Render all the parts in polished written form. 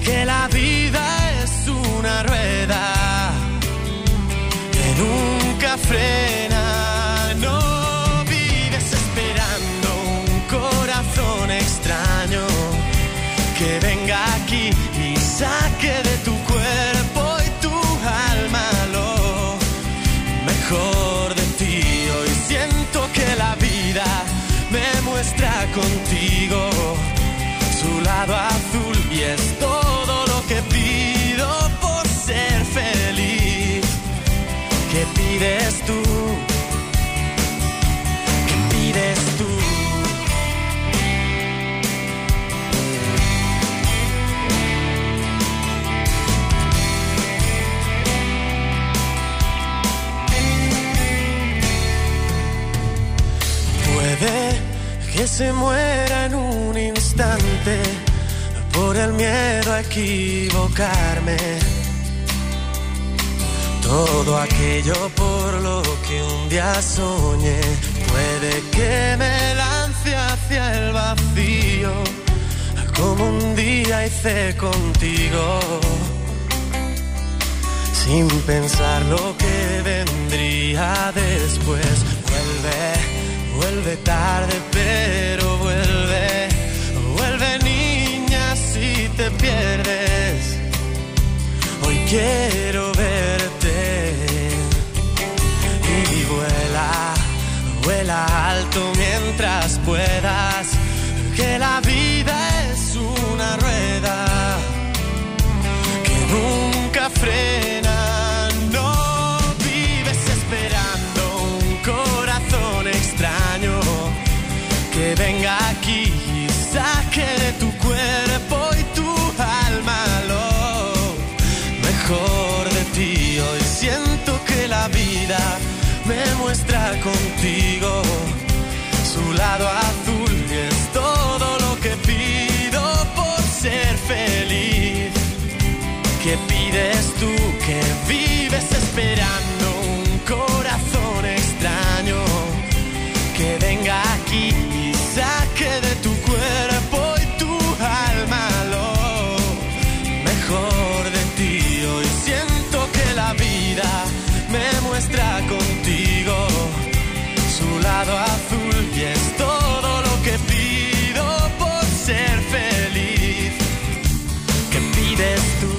que la vida es una rueda que nunca frena. No vives esperando un corazón extraño que venga aquí y saque de tu cuerpo y tu alma lo mejor de ti. Hoy siento que la vida me muestra contigo su lado azul y es todo lo que pido por ser feliz. ¿Qué pides tú? ¿Qué pides tú? Puede que se muera en un instante por el miedo a equivocarme. Todo aquello por lo que un día soñé, puede que me lance hacia el vacío, como un día hice contigo, sin pensar lo que vendría después. Vuelve tarde, pero vuelve niña si te pierdes. Hoy quiero verte y vuela alto mientras puedas, que la vida es una rueda que nunca frena. No vives esperando un corazón extraño que venga aquí y saque de tu cuerpo y tu alma lo mejor de ti. Hoy siento que la vida me muestra contigo su lado azul y es todo lo que pido por ser feliz. ¿Qué pides tú? Que vives esperando un corazón extraño que venga aquí y saque de tu cuerpo y tu alma lo mejor de ti. Hoy siento que la vida me muestra contigo su lado azul y es todo lo que pido por ser feliz. ¿Qué pides tú?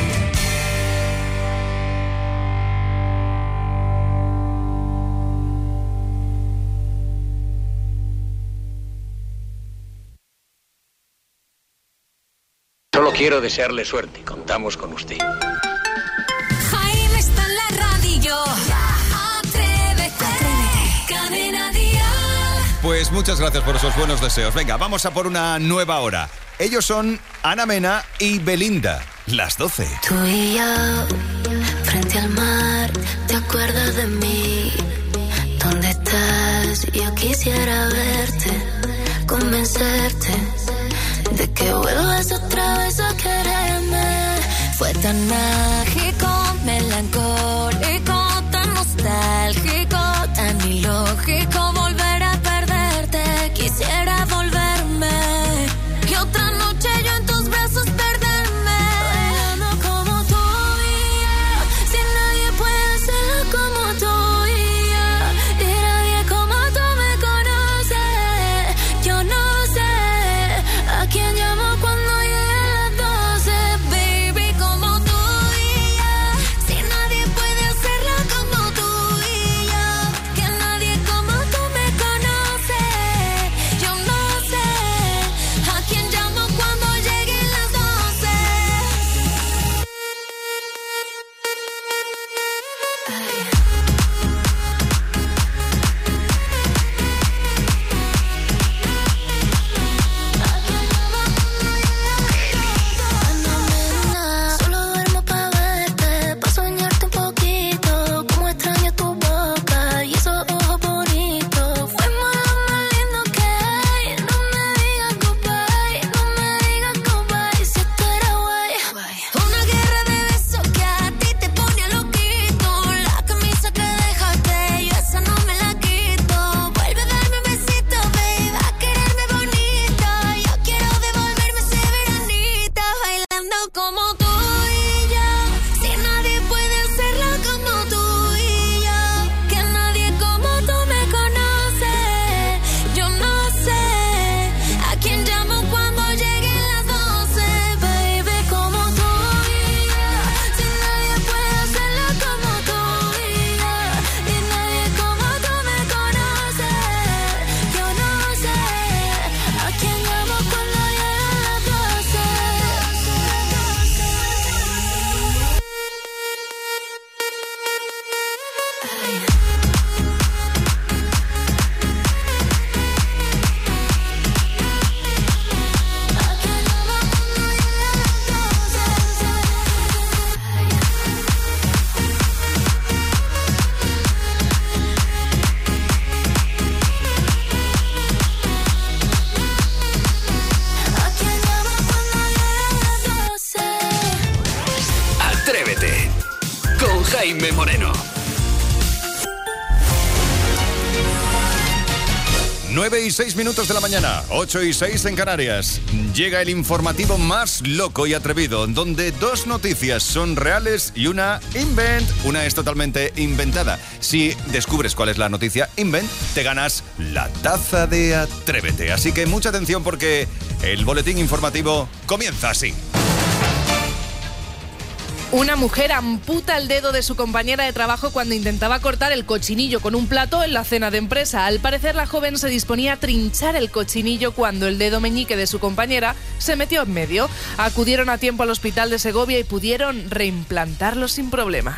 Solo quiero desearle suerte. Contamos con usted. Jaime está en la radio. Atrévete. Cadena Dial. Pues muchas gracias por esos buenos deseos. Venga, vamos a por una nueva hora. Ellos son Ana Mena y Belinda, las 12. Tú y yo, frente al mar, ¿te acuerdas de mí? ¿Dónde estás? Yo quisiera verte, convencerte de que vuelvas otra vez a quererme. Fue tan mágico, melancólico, tan nostálgico, tan ilógico volver a perderte. Quisiera volverme y otra noche yo en tus brazos perderme. Bailando como tú y yo, si nadie puede hacerlo como tú y yo, y nadie como tú me conoce. Yo no sé a quién llamo cuando llegue las 12, baby, como tú y Jaime Moreno. 9:06 de la mañana, 8:06 en Canarias. Llega el informativo más loco y atrevido, donde dos noticias son reales y una invent. Una es totalmente inventada. Si descubres cuál es la noticia invent, te ganas la taza de Atrévete. Así que mucha atención porque el boletín informativo comienza así. Una mujer amputa el dedo de su compañera de trabajo cuando intentaba cortar el cochinillo con un plato en la cena de empresa. Al parecer, la joven se disponía a trinchar el cochinillo cuando el dedo meñique de su compañera se metió en medio. Acudieron a tiempo al hospital de Segovia y pudieron reimplantarlo sin problemas.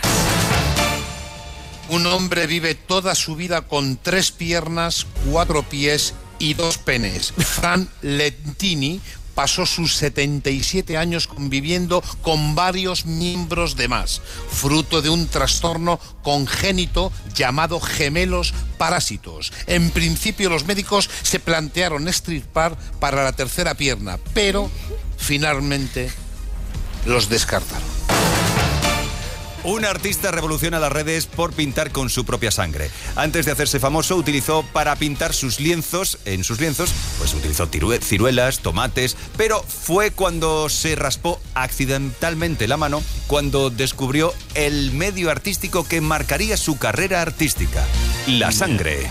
Un hombre vive toda su vida con 3 piernas, 4 pies y 2 penes. Fran Lentini pasó sus 77 años conviviendo con varios miembros de más, fruto de un trastorno congénito llamado gemelos parásitos. En principio los médicos se plantearon extirpar para la 3ª pierna, pero finalmente los descartaron. Un artista revoluciona las redes por pintar con su propia sangre. Antes de hacerse famoso, utilizó para pintar en sus lienzos, pues utilizó ciruelas, tomates, pero fue cuando se raspó accidentalmente la mano cuando descubrió el medio artístico que marcaría su carrera artística: la sangre.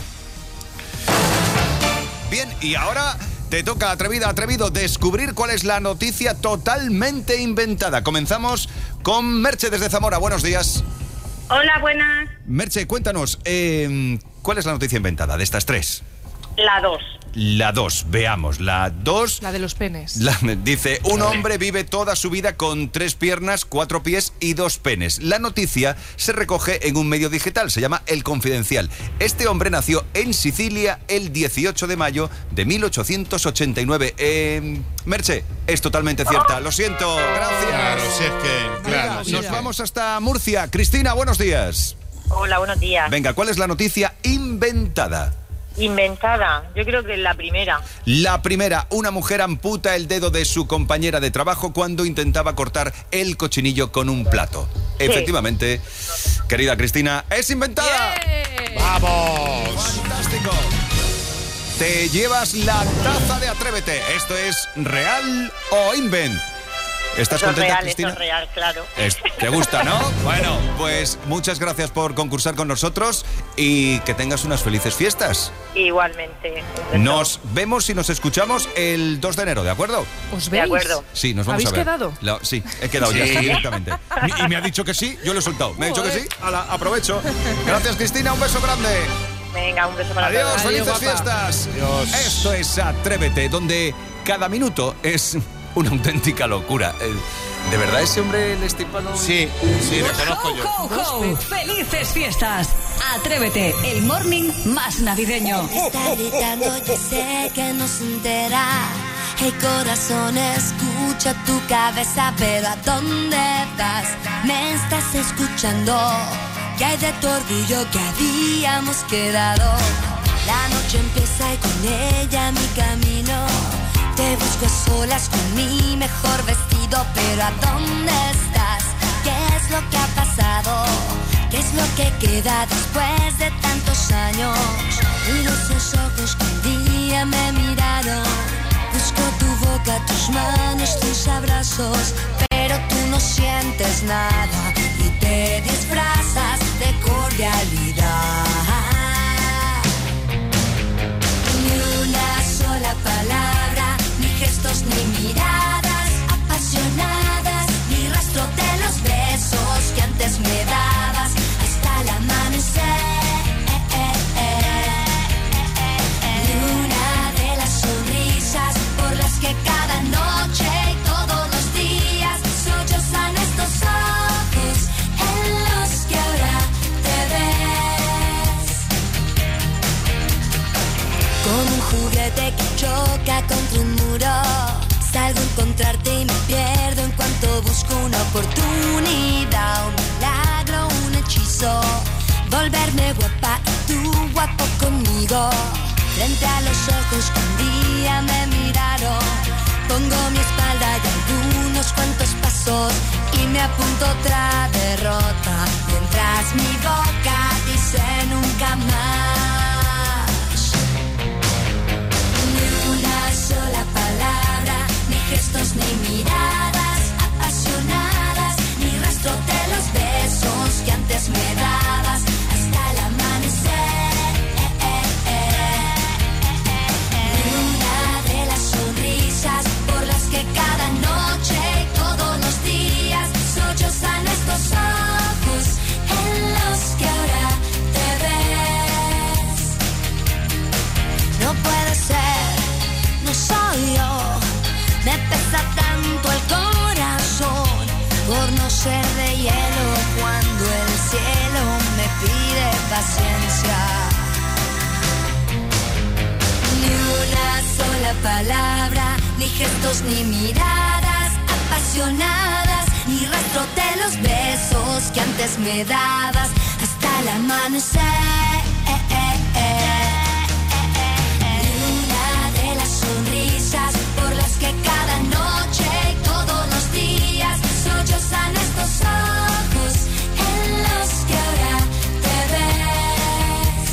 Bien, y ahora te toca, atrevido, descubrir cuál es la noticia totalmente inventada. Comenzamos con Merche desde Zamora. Buenos días. Hola, buenas. Merche, cuéntanos, ¿cuál es la noticia inventada de estas 3? La 2. La 2, veamos, la 2... La de los penes. Dice, un hombre vive toda su vida con 3 piernas, 4 pies y 2 penes. La noticia se recoge en un medio digital, se llama El Confidencial. Este hombre nació en Sicilia el 18 de mayo de 1889. Merche, es totalmente cierta, lo siento, gracias. Claro, si es que... Claro, Nos vamos hasta Murcia. Cristina, buenos días. Hola, buenos días. Venga, ¿cuál es la noticia inventada? Inventada, yo creo que es la primera. La primera, una mujer amputa el dedo de su compañera de trabajo cuando intentaba cortar el cochinillo con un plato. Sí. Efectivamente, querida Cristina, es inventada. ¡Yeah! ¡Vamos! ¡Fantástico! Te llevas la taza de Atrévete. Esto es real o invent. ¿Estás contenta, Cristina? Eso es real, claro. ¿Te gusta, no? Bueno, pues muchas gracias por concursar con nosotros y que tengas unas felices fiestas. Igualmente. Nos vemos y nos escuchamos el 2 de enero, ¿de acuerdo? ¿Os veis? De acuerdo. Sí, nos vamos a ver. ¿Habéis quedado? Sí, he quedado ya directamente. Y me ha dicho que sí, yo lo he soltado. Me ha dicho que sí, aprovecho. Gracias, Cristina, un beso grande. Venga, un beso para Adiós, todos. felices guapa. fiestas. Adiós. Esto es Atrévete, donde cada minuto es una auténtica locura. ¿De verdad ese hombre el estipado? Sí, le conozco yo. ¡Ho, ho, ho! ¡Felices fiestas! Atrévete, el morning más navideño. Está gritando, yo sé que no se entera. Hey corazón, escucha tu cabeza, pero ¿a dónde vas? ¿Me estás escuchando? ¿Qué hay de tu orgullo que habíamos quedado? La noche empieza y con ella mi camino. Te busco a solas con mi mejor vestido, pero ¿a dónde estás? ¿Qué es lo que ha pasado? ¿Qué es lo que queda después de tantos años? Miro esos ojos que un día me miraron. Busco tu boca, tus manos, tus abrazos, pero tú no sientes nada y te disfrazas de cordialidad. Ni una sola palabra, ni gestos ni miradas apasionadas, ni rastro de los besos que antes me dabas hasta el amanecer. Ni una de las sonrisas por las que cada noche y todos los días sollozan estos ojos en los que ahora te ves. Como un juguete que choca contra un muro, salgo a encontrarte y me pierdo en cuanto busco una oportunidad, un milagro, un hechizo, volverme guapa y tú guapo conmigo. Frente a los ojos que un día me miraron, pongo mi espalda y algunos cuantos pasos y me apunto otra derrota. mientras mi boca dice nunca más. Ni una sola palabra, ni gestos ni miradas apasionadas, ni rastro de los besos que antes me dabas hasta el amanecer. Ni una de las sonrisas por las que cada noche y todos los días sollozan estos ojos en los que ahora te ves. No puede ser, no soy yo, me pesa tanto el corazón por no ser de hielo cuando el cielo me pide paciencia. Ni una sola palabra, ni gestos ni miradas apasionadas, ni rastro de los besos que antes me dabas hasta el amanecer. Ni una de las sonrisas por las que cada noche y todos los días sollozan estos ojos en los que ahora te ves.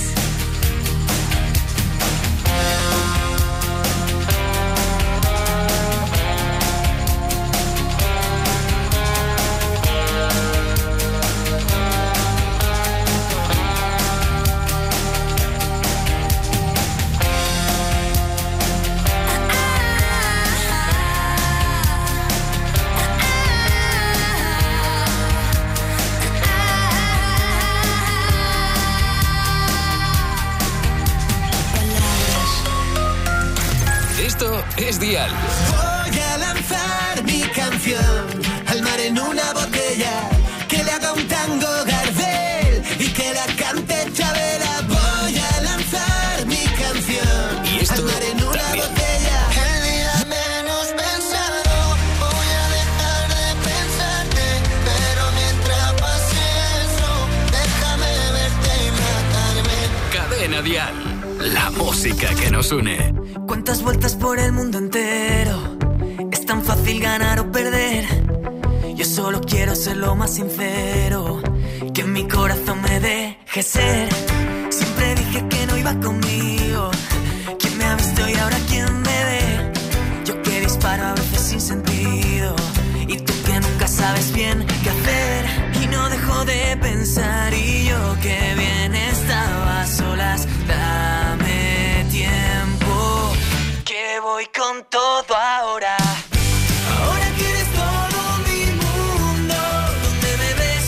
Esto es Dial. Voy a lanzar mi canción al mar en una botella, que le haga un tango Gardel y que la cante Chabela. Voy a lanzar mi canción Y esto al mar en una también. botella. El día menos pensado, voy a dejar de pensarte, pero mientras pase eso, déjame verte y matarme. Cadena Dial. La música que nos une. ¿Cuántas vueltas por el mundo entero? Es tan fácil ganar o perder. Yo solo quiero ser lo más sincero, que en mi corazón me deje ser. Siempre dije que no iba conmigo. ¿Quién me ha visto y ahora quién me ve? Yo que disparo a veces sin sentido, y tú que nunca sabes bien qué hacer. Y no dejo de pensar, y yo que bien estaba a solas. Dame tiempo, que voy con todo ahora. Ahora que eres todo mi mundo, ¿dónde me ves?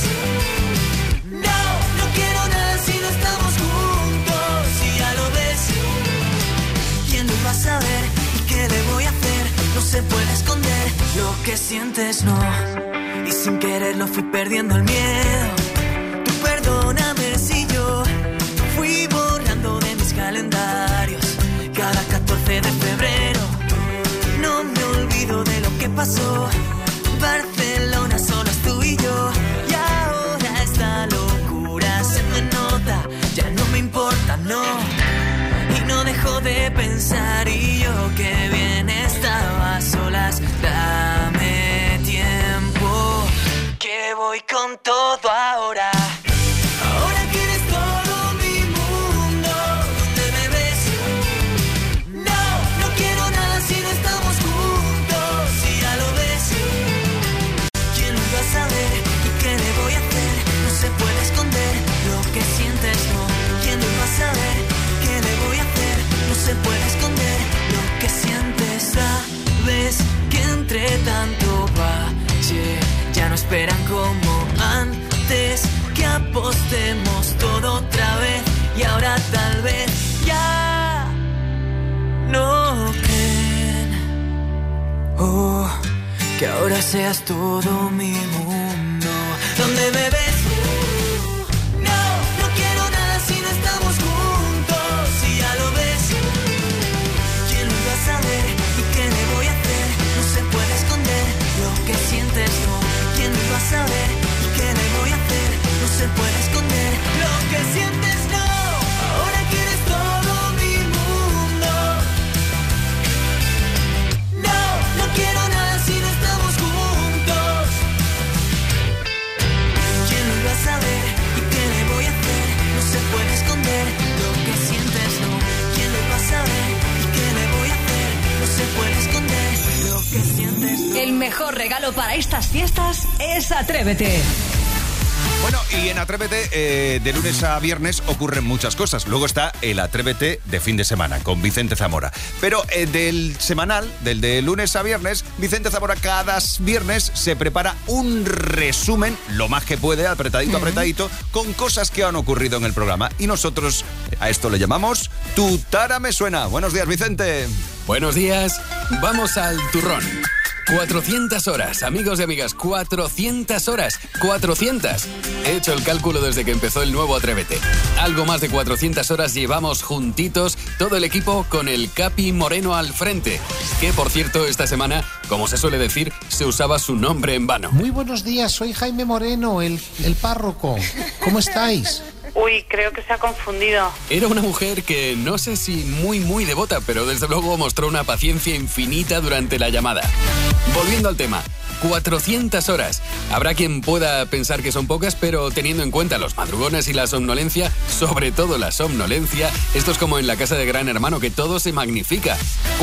No, no quiero nada si no estamos juntos. Si ya lo ves, ¿quién lo va a saber? ¿Y qué le voy a hacer? No se puede esconder lo que sientes, no. Y sin quererlo fui perdiendo el miedo. Tú perdóname si yo fui borrando de mis calendarios cada 14 de febrero. No me olvido de lo que pasó. Barcelona solo es tú y yo. Y ahora esta locura se me nota. Ya no me importa, no. Y no dejo de pensar, y yo que bien estaba a solas. Dame tiempo, que voy con todo ahora. Ahora que eres todo mi mundo, ¿dónde me ves? No, no quiero nada si no estamos juntos. Si ya lo ves, ¿quién lo va a saber? ¿Y qué le voy a hacer? No se puede esconder lo que sientes, no. ¿Quién lo va a saber? ¿Qué le voy a hacer? No se puede esconder lo que sientes. Sabes que entre tanto valle ya no esperan como antes, que apostemos todo otra vez. Y ahora tal vez ya no creen. Oh, que ahora seas todo mi mundo. ¿Dónde me ves? No, no quiero nada si no estamos juntos. Si ya lo ves, ¿quién lo va a saber? ¿Y qué le voy a hacer? No se puede esconder lo que sientes, no. ¿Quién lo va a saber? ¿Y qué le voy a hacer? No se puede esconder lo que sientes, no. Ahora que eres todo mi mundo. No, no quiero nada si no estamos juntos. ¿Quién lo iba a saber? mejor regalo para estas fiestas es Atrévete. Bueno, y en Atrévete, de lunes a viernes ocurren muchas cosas. Luego está el Atrévete de fin de semana con Vicente Zamora. Pero del semanal, del de lunes a viernes, Vicente Zamora cada viernes se prepara un resumen, lo más que puede, apretadito, con cosas que han ocurrido en el programa. Y nosotros a esto le llamamos Tu Tara Me Suena. Buenos días, Vicente. Buenos días. Vamos al turrón. 400 horas, amigos y amigas, 400 horas, 400. He hecho el cálculo desde que empezó el nuevo Atrévete. Algo más de 400 horas llevamos juntitos, todo el equipo con el Capi Moreno al frente. Que, por cierto, esta semana, como se suele decir, se usaba su nombre en vano. Muy buenos días, soy Jaime Moreno, el párroco. ¿Cómo estáis? Uy, creo que se ha confundido. Era una mujer que no sé si muy devota, pero desde luego mostró una paciencia infinita durante la llamada. Volviendo al tema, 400 horas. Habrá quien pueda pensar que son pocas, pero teniendo en cuenta los madrugones y la somnolencia, sobre todo la somnolencia, esto es como en la casa de Gran Hermano, que todo se magnifica.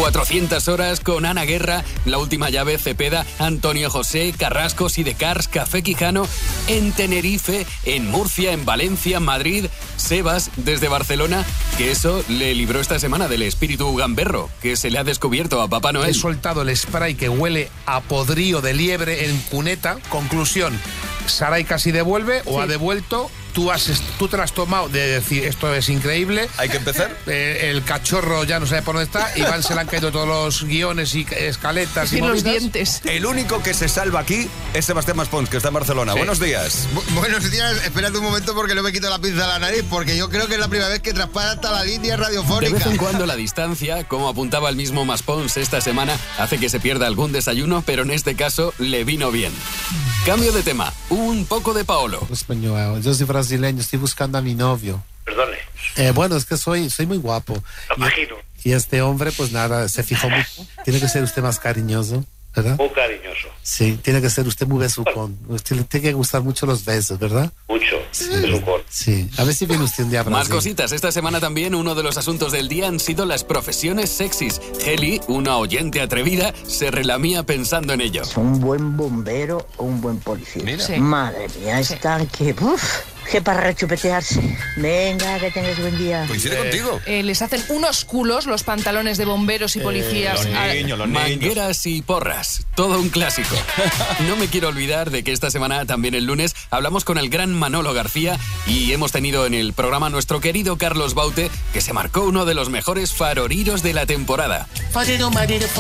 400 horas con Ana Guerra, La Última Llave, Cepeda, Antonio José, Carrasco, Sidecars, Café Quijano, en Tenerife, en Murcia, en Valencia, Madrid, Sebas desde Barcelona, que eso le libró esta semana del espíritu gamberro que se le ha descubierto a Papá Noel. He soltado el spray que huele a podrío de liebre en cuneta. Conclusión, Saray casi devuelve o ha devuelto. Tú te lo has tomado de decir, esto es increíble. Hay que empezar. El cachorro ya no sabe por dónde está. Iván se le han caído todos los guiones y escaletas y los dientes. El único que se salva aquí es Sebastián Maspons, que está en Barcelona. Sí. Buenos días. Buenos días. Espérate un momento porque no me quito la pinza de la nariz, porque yo creo que es la primera vez que traspasa hasta la línea radiofónica. De vez en cuando la distancia, como apuntaba el mismo Maspons esta semana, hace que se pierda algún desayuno, pero en este caso le vino bien. Cambio de tema. Un poco de Paolo. Español. Yo soy brasileño, estoy buscando a mi novio. Perdone. Bueno, es que soy muy guapo. Lo imagino. Y este hombre, pues nada, se fijó mucho. Tiene que ser usted más cariñoso, ¿verdad? Muy cariñoso. Sí, tiene que ser usted muy besucón. Usted le tiene que gustar mucho los besos, ¿verdad? Mucho, sí, besucón. Sí, a ver si viene usted un día a Brasil. Más cositas. Esta semana también uno de los asuntos del día han sido las profesiones sexys. Heli, una oyente atrevida, se relamía pensando en ello. ¿Es un buen bombero o un buen policía? Sí. Madre mía, están que... que para rechupetearse. Venga, que tengas buen día. Coincide contigo. Les hacen unos culos los pantalones de bomberos y policías. Los niños. Mangueras y porras. Todo un clásico. No me quiero olvidar de que esta semana, también el lunes, hablamos con el gran Manolo García y hemos tenido en el programa nuestro querido Carlos Baute, que se marcó uno de los mejores faroriros de la temporada. Fariro,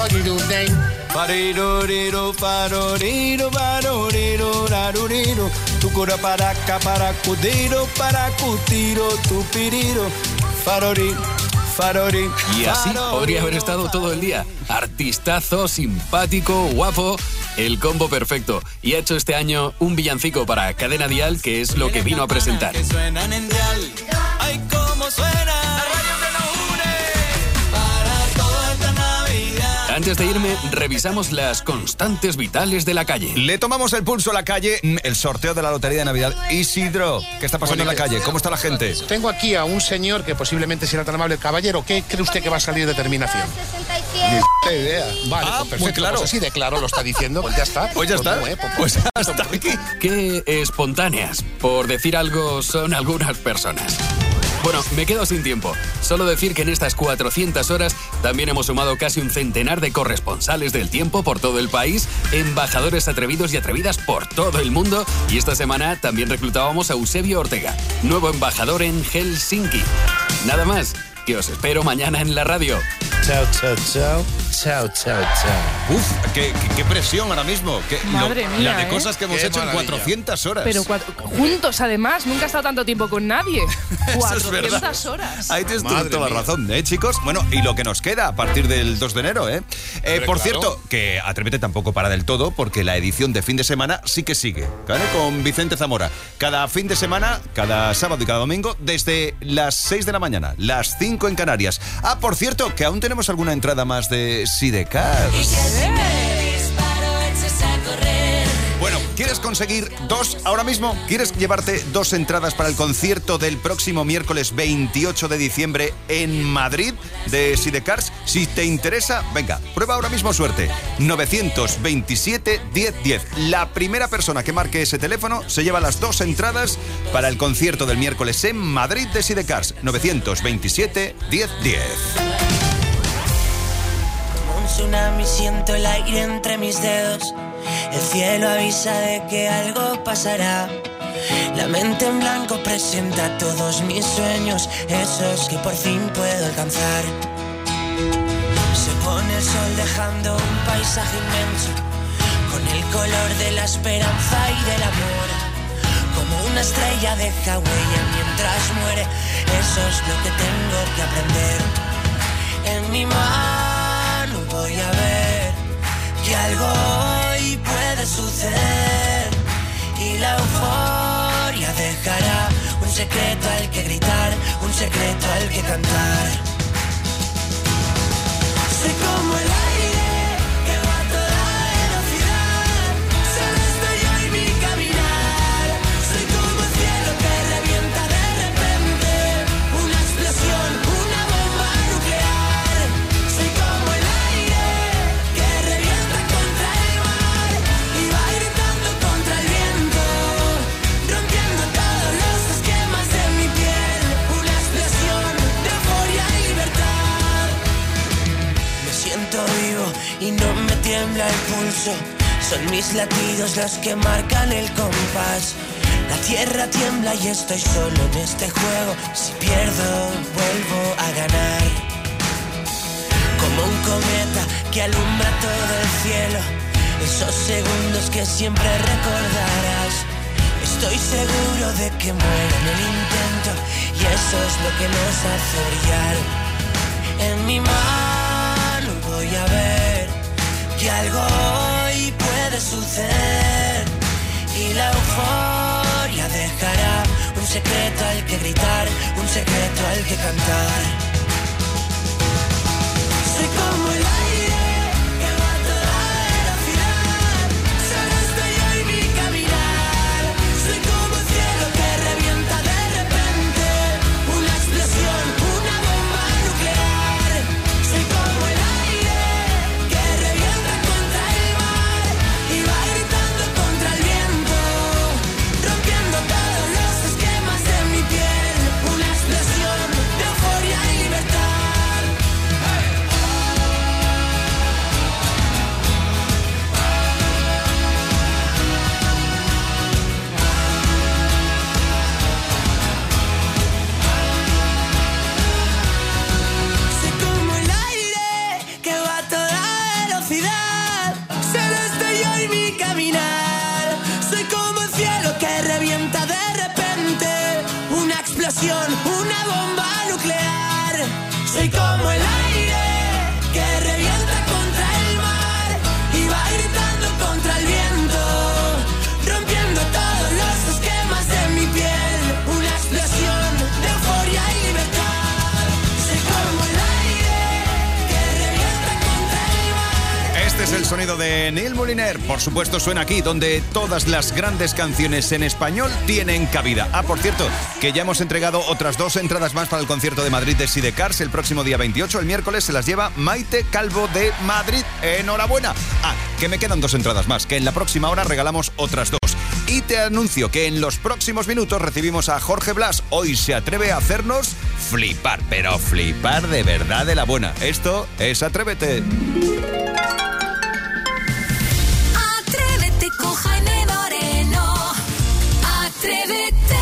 tu cura para acá, para cutiro, tu piriro, farori. Y así podría haber estado todo el día. Artistazo, simpático, guapo, el combo perfecto. Y ha hecho este año un villancico para Cadena Dial, que es lo que vino a presentar. Que suenan en Dial, ay cómo suena. Antes de irme, revisamos las constantes vitales de la calle. Le tomamos el pulso a la calle, el sorteo de la Lotería de Navidad. Isidro, ¿qué está pasando en la calle? ¿Cómo está la gente? Tengo aquí a un señor que posiblemente será tan amable. Caballero, ¿qué cree usted que va a salir de terminación? 67. Ni idea. Vale, pues perfecto. muy claro. Pues así de claro lo está diciendo. Pues ya está. Pues ya está. Pues hasta aquí. Qué espontáneas, por decir algo, son algunas personas. Bueno, me quedo sin tiempo. Solo decir que en estas 400 horas también hemos sumado casi un centenar de corresponsales del tiempo por todo el país, embajadores atrevidos y atrevidas por todo el mundo, y esta semana también reclutábamos a Eusebio Ortega, nuevo embajador en Helsinki. Nada más, que os espero mañana en la radio. Chao, chao, chao. Chao, chao, chao. Uf, qué presión ahora mismo. Madre mía, la de cosas que hemos hecho maravilla. En 400 horas. Pero juntos, además, nunca he estado tanto tiempo con nadie. 400 es horas. Ahí tienes toda la razón, chicos? Bueno, y lo que nos queda a partir del 2 de enero, por cierto, que Atrévete tampoco para del todo, porque la edición de fin de semana sí que sigue, ¿vale? Con Vicente Zamora. Cada fin de semana, cada sábado y cada domingo, desde las 6 de la mañana, las 5 en Canarias. Ah, por cierto, que aún tenemos alguna entrada más de Sidecars. Bueno, ¿quieres conseguir 2 ahora mismo. ¿Quieres llevarte 2 entradas para el concierto del próximo miércoles 28 de diciembre en Madrid de Sidecars? Si te interesa, venga, prueba ahora mismo suerte. 927 1010. La primera persona que marque ese teléfono se lleva las 2 entradas para el concierto del miércoles en Madrid de Sidecars. 927 1010. Como un tsunami siento el aire entre mis dedos. El cielo avisa de que algo pasará. La mente en blanco presenta todos mis sueños, esos que por fin puedo alcanzar. Se pone el sol dejando un paisaje inmenso, con el color de la esperanza y del amor. Como una estrella deja huella mientras muere, eso es lo que tengo que aprender. En mi mano voy a ver que algo hoy puede suceder, y la euforia dejará un secreto al que gritar, un secreto al que cantar. Soy como el aire que va a toda velocidad, solo estoy yo y mi caminar. Soy como el cielo que revienta de repente, una explosión, una bomba nuclear. Soy como el aire que revienta contra el mar y va gritando contra el viento, rompiendo todos los esquemas de mi piel. Una explosión de euforia y libertad. Me siento vivo y no me tiembla el pulso. Son mis latidos los que marcan el compás. La tierra tiembla y estoy solo en este juego. Si pierdo, vuelvo a ganar. Como un cometa que alumbra todo el cielo, esos segundos que siempre recordarás. Estoy seguro de que muero en el intento, y eso es lo que nos hace brillar. En mi mano voy a ver que algo hoy puede suceder, y la euforia dejará un secreto al que gritar, un secreto al que cantar. Soy como el aire que va a toda velocidad, solo estoy yo y mi caminar. Soy como el cielo que revienta de repente, una explosión, una bomba nuclear. Soy como el aire que revienta contra el mar y va gritando contra el viento, rompiendo todos los esquemas de mi piel. Una explosión de euforia y libertad. Soy como el aire que va a toda velocidad, solo estoy yo y mi caminar. Soy como el cielo que revienta de repente, una explosión, una bomba nuclear. Soy como el aire que revienta contra el mar y va gritando contra el viento, rompiendo todos los esquemas de mi piel. Una explosión de euforia y libertad. Soy como el aire que revienta contra el mar. Este es el sonido de Neil Moliner. Por supuesto, suena aquí, donde todas las grandes canciones en español tienen cabida. Ah, por cierto, que ya hemos entregado otras 2 entradas más para el concierto de Madrid de Sidecars el próximo día 28. El miércoles se las lleva Maite Calvo de Madrid. ¡Enhorabuena! Ah, que me quedan 2 entradas más, que en la próxima hora regalamos otras 2. Y te anuncio que en los próximos minutos recibimos a Jorge Blas. Hoy se atreve a hacernos flipar, pero flipar de verdad de la buena. Esto es Atrévete. Atrévete con Jaime Moreno. Atrévete.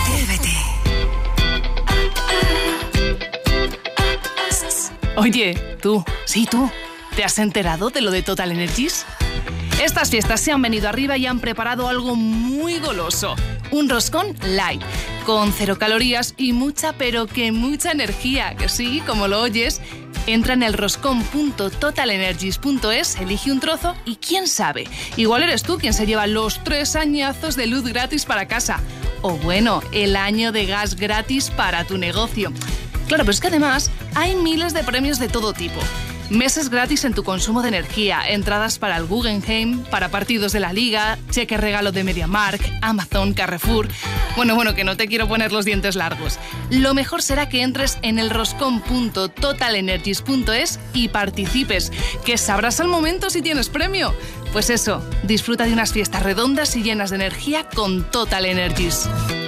Oye, tú, sí tú, ¿te has enterado de lo de Total Energies? Estas fiestas se han venido arriba y han preparado algo muy goloso. Un roscón light, con 0 calorías y mucha, pero que mucha energía, que sí, como lo oyes. Entra en el roscón.totalenergies.es, elige un trozo y quién sabe, igual eres tú quien se lleva los 3 añazos de luz gratis para casa. O bueno, el año de gas gratis para tu negocio. Claro, pero es que además hay miles de premios de todo tipo. Meses gratis en tu consumo de energía, entradas para el Guggenheim, para partidos de la Liga, cheque regalo de MediaMarkt, Amazon, Carrefour... Bueno, que no te quiero poner los dientes largos. Lo mejor será que entres en elroscón.totalenergies.es y participes, que sabrás al momento si tienes premio. Pues eso, disfruta de unas fiestas redondas y llenas de energía con Total Energies.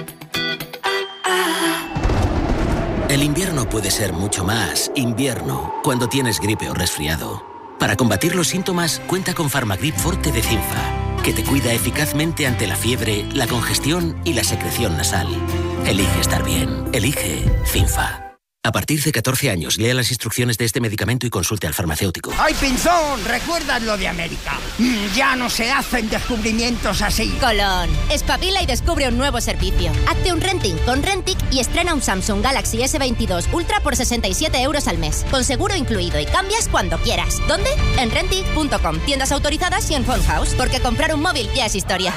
El invierno puede ser mucho más invierno cuando tienes gripe o resfriado. Para combatir los síntomas, cuenta con Farmagrip Forte de Cinfa, que te cuida eficazmente ante la fiebre, la congestión y la secreción nasal. Elige estar bien. Elige Cinfa. A partir de 14 años, lea las instrucciones de este medicamento y consulte al farmacéutico. ¡Ay, Pinzón! ¿Recuerdas lo de América? Ya no se hacen descubrimientos así. Colón, espabila y descubre un nuevo servicio. Hazte un renting con Rentic y estrena un Samsung Galaxy S22 Ultra por 67 € al mes, con seguro incluido, y cambias cuando quieras. ¿Dónde? En Rentic.com, tiendas autorizadas y en Phone House, porque comprar un móvil ya es historia.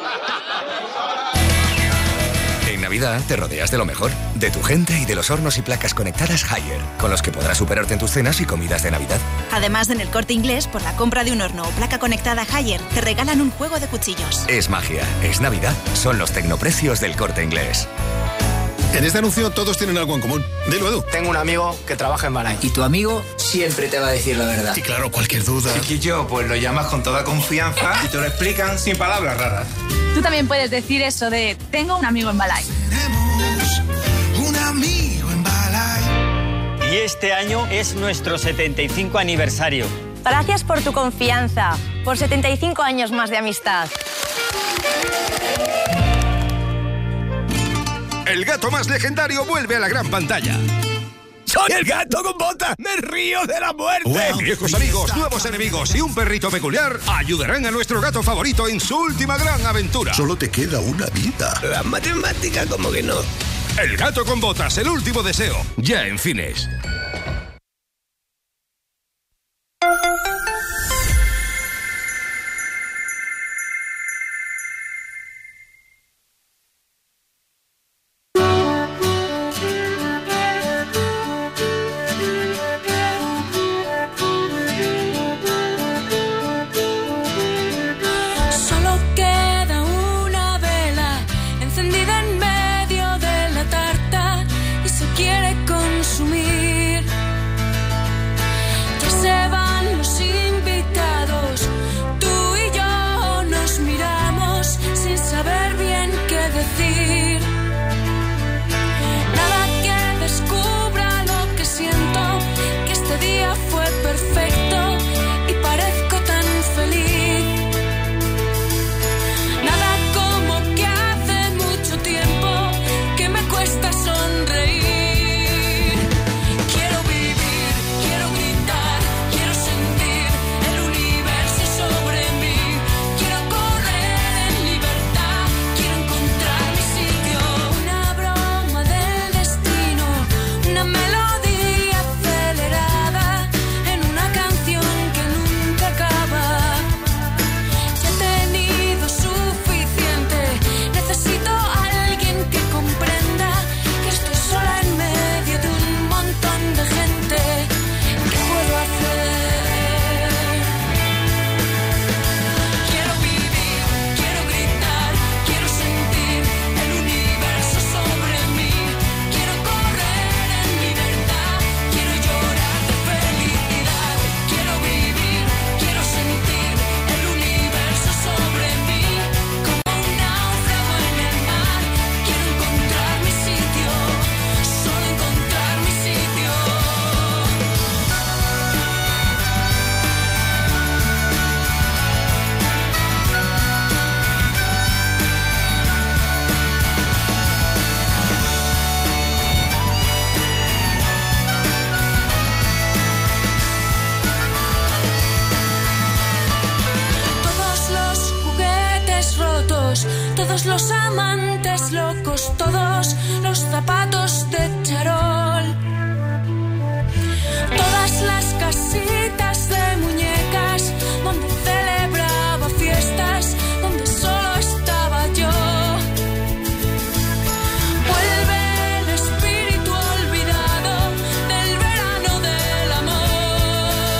En Navidad te rodeas de lo mejor, de tu gente y de los hornos y placas conectadas Haier, con los que podrás superarte en tus cenas y comidas de Navidad. Además, en el Corte Inglés, por la compra de un horno o placa conectada Haier, te regalan un juego de cuchillos. Es magia, es Navidad, son los tecnoprecios del Corte Inglés. En este anuncio todos tienen algo en común. Dilo, Edu. Tengo un amigo que trabaja en Balay. Y tu amigo siempre te va a decir la verdad. Sí, claro, cualquier duda. Chiquillo, pues lo llamas con toda confianza y te lo explican sin palabras raras. Tú también puedes decir eso de tengo un amigo en Balay. Tenemos un amigo en Balay. Y este año es nuestro 75 aniversario. Gracias por tu confianza, por 75 años más de amistad. El gato más legendario vuelve a la gran pantalla. ¡Soy el gato con botas! ¡Me río de la muerte! Wow. Viejos amigos, nuevos enemigos y un perrito peculiar ayudarán a nuestro gato favorito en su última gran aventura. Solo te queda una vida. La matemática, como que no. El gato con botas, el último deseo. Ya en cines. Todos los amantes locos, todos los zapatos de charol, todas las casitas de muñecas donde celebraba fiestas, donde solo estaba yo. Vuelve el espíritu olvidado del verano del amor.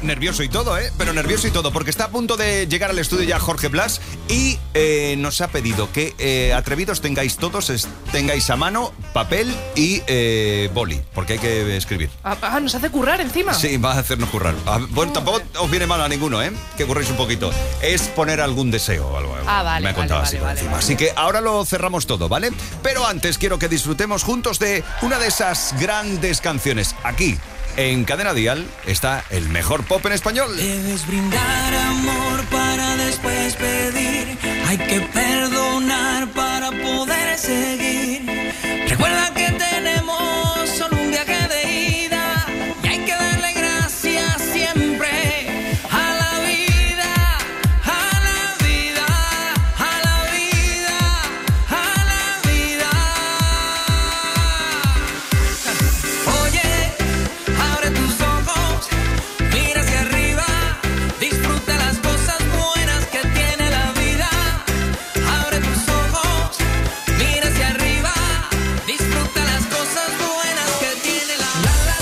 nervioso y todo, pero nervioso y todo, porque está a punto de llegar al estudio ya Jorge Blas y nos ha pedido que atrevidos tengáis a mano papel y boli, porque hay que escribir. ¿Nos hace currar encima? Sí, va a hacernos currar. Bueno, tampoco os viene mal a ninguno, que curréis un poquito. Es poner algún deseo o algo. Vale. Me ha contado vale, así por encima. Así que ahora lo cerramos todo, ¿vale? Pero antes quiero que disfrutemos juntos de una de esas grandes canciones. Aquí, en Cadena Dial, está el mejor pop en español. Debes brindar amor para después pedir. Hay que perdonar para poder seguir. Recuerda que tenemos solo un viaje de ida y hay que darle gracias siempre a la vida, a la vida, a la vida, a la vida. Oye, abre tus ojos, mira hacia arriba, disfruta las cosas buenas que tiene la vida. Abre tus ojos, mira hacia arriba, disfruta las cosas buenas que tiene la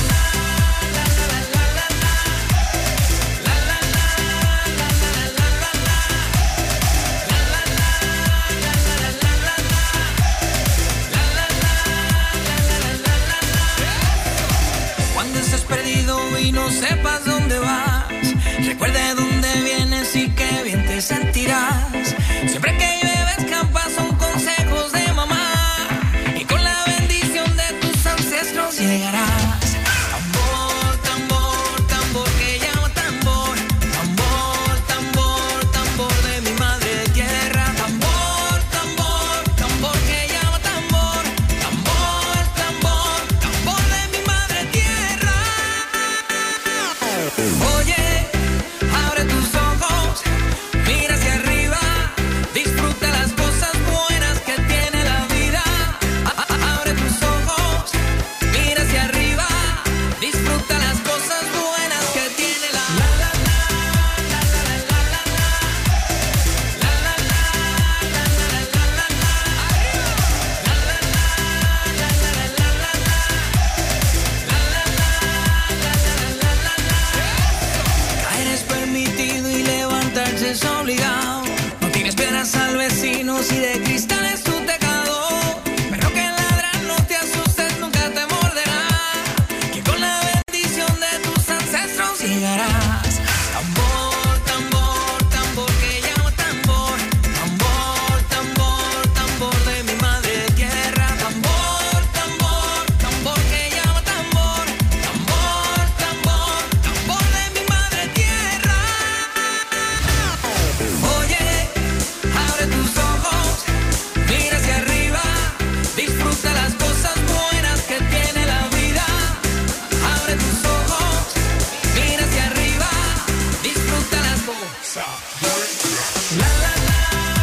Cuando estés perdido y no sepas dónde vas, recuerda de dónde vienes y qué bien te sentirás. Siempre que llueve escampa son consejos de mamá y con la bendición de tus ancestros llegarás. Tambor, tambor, tambor que llama tambor. Tambor, tambor, tambor de mi madre tierra. Tambor, tambor, tambor que llama tambor. Tambor, tambor, tambor de mi madre tierra. Oye, abre tus ojos, mira hacia arriba, disfruta las cosas buenas que tiene la vida. Abre tus ojos, mira hacia arriba, disfruta las cosas buenas que tiene la Caer es permitido y levantarse es obligado. No tienes piedras al vecino si de cristal es tu tejado. Pero que ladrar no te asustes, nunca te morderá. Que con la bendición de tus ancestros llegarás. Tambor, tambor, tambor que llama tambor. Tambor, tambor, tambor de mi madre tierra. Tambor, tambor, tambor que llama tambor. Tambor, tambor, tambor de mi madre tierra. Oye, abre tus ojos, mira hacia arriba, disfruta las cosas buenas que tiene la vida. Abre tus ojos, mira hacia arriba, disfruta las cosas. La la la.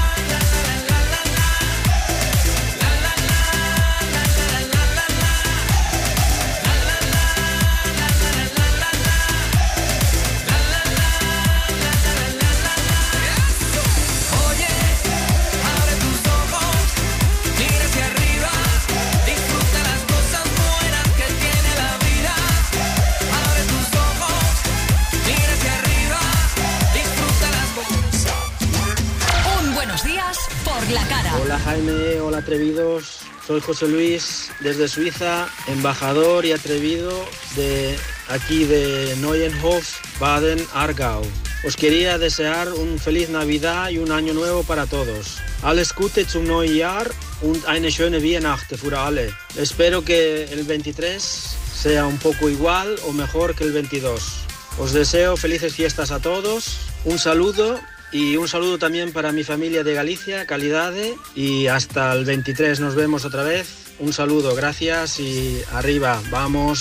Oye, abre tus ojos, mira hacia arriba, disfruta las cosas buenas que tiene la vida. Abre tus ojos, mira hacia arriba, disfruta las cosas. Un buenos días por la cara. Hola Jaime, hola atrevidos. Soy José Luis desde Suiza, embajador y atrevido de aquí de Neuenhof, Baden-Aargau. Os quería desear un feliz Navidad y un año nuevo para todos. Alles Gute zum neuen Jahr und eine schöne Weihnachten für alle. Espero que el 23 sea un poco igual o mejor que el 22. Os deseo felices fiestas a todos, un saludo y un saludo también para mi familia de Galicia, Calidade, y hasta el 23 nos vemos otra vez. Un saludo, gracias y arriba, vamos.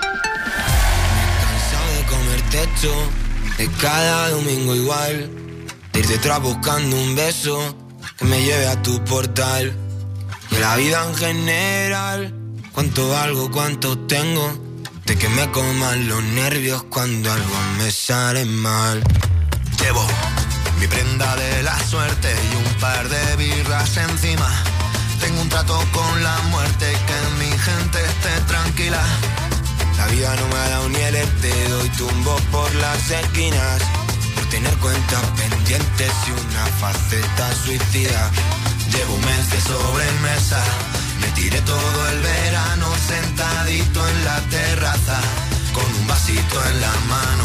Cansado de comer techo, de cada domingo igual, de ir detrás buscando un beso que me lleve a tu portal. De la vida en general, cuánto valgo, cuánto tengo, de que me coman los nervios cuando algo me sale mal. Llevo mi prenda de la suerte y un par de birras encima. Tengo un trato con la muerte, que mi gente esté tranquila. La vida no me ha dado ni el dedo y tumbo por las esquinas. Por tener cuentas pendientes y una faceta suicida. Llevo un mes de sobremesa. Me tiré todo el verano sentadito en la terraza, con un vasito en la mano.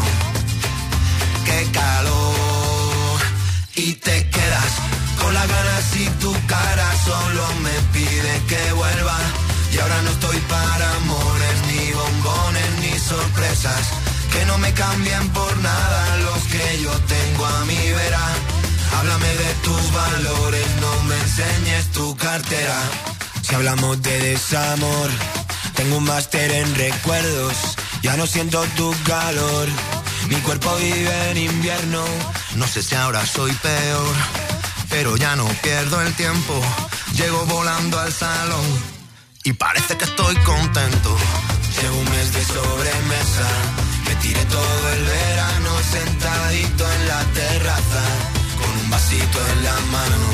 ¡Qué calor! Y te quedas con las ganas y tu cara solo me pide que vuelva. Y ahora no estoy para amores, ni bombones, ni sorpresas. Que no me cambien por nada los que yo tengo a mi vera. Háblame de tus valores, no me enseñes tu cartera. Si hablamos de desamor, tengo un máster en recuerdos. Ya no siento tu calor. Mi cuerpo vive en invierno. No sé si ahora soy peor, pero ya no pierdo el tiempo. Llego volando al salón y parece que estoy contento. Llevo un mes de sobremesa. Me tiré todo el verano sentadito en la terraza, con un vasito en la mano.